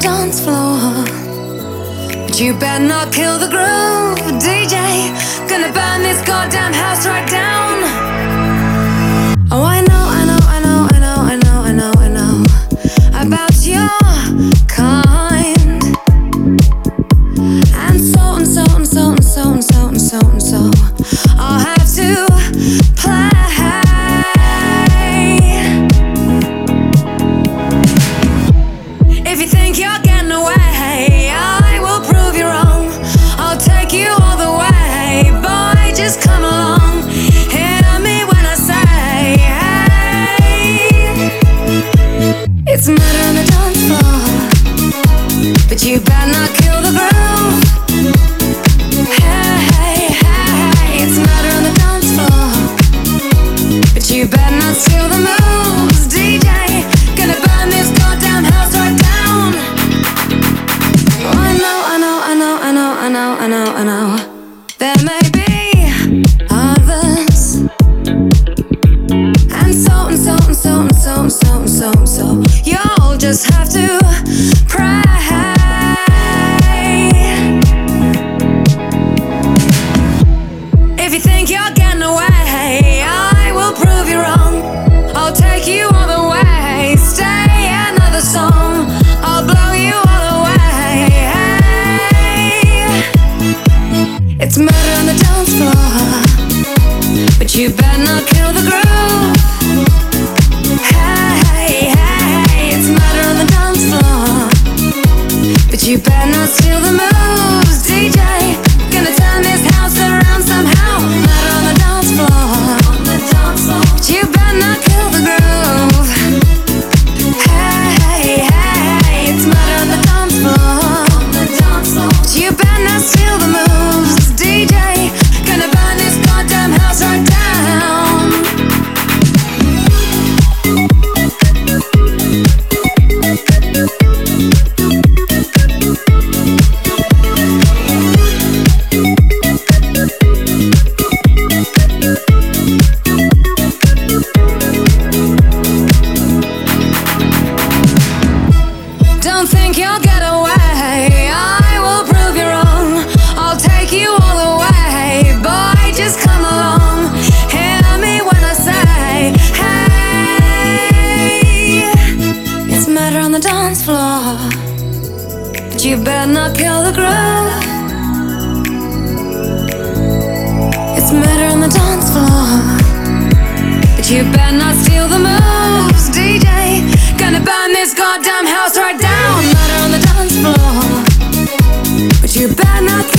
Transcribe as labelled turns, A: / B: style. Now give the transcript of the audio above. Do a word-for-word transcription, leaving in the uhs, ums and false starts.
A: dance floor, but you better not kill the groove. D J, gonna burn this goddamn house right down. Oh, I know, I know, I know, I know, I know, I know, I know about your kind. And so and so and so and so and so and so and so I'll have to play. If you think you're getting away, I will prove you wrong. I'll take you all the way, boy, just come along. Hear me when I say, hey, it's murder on the dance floor, but you better not kill the groove. Hey, hey, hey, it's murder on the dance floor, but you better not steal the moves. D J, gonna burn this goddamn house right down. Oh, I know, I know, I know, I know, I know, I know, I know. There may be others, and so and so and so and so and so and so and so. You'll just have to pray. If you think you're getting away, I will prove you wrong. I'll take you all the way. Stay another song, I'll blow you all away. Hey, it's murder on the dance floor, but you better not kill the groove. Hey, hey, it's murder on the dance floor, but you better not steal the moves. D J, gonna turn this house around somehow. Murder on the dance floor, but you better not kill the groove. Hey, hey, it's murder on the dance floor, but you better not steal the moves. D J, gonna burn this goddamn house right down. Don't think you'll get away, I will prove you wrong. I'll take you all the way, boy, just come along. Hear me when I say, hey, it's murder on the dance floor, but you better not kill the groove. It's murder on the dance floor, but you better not steal the moves. D J, gonna burn this goddamn house right down. Murder on the dance floor, but you better not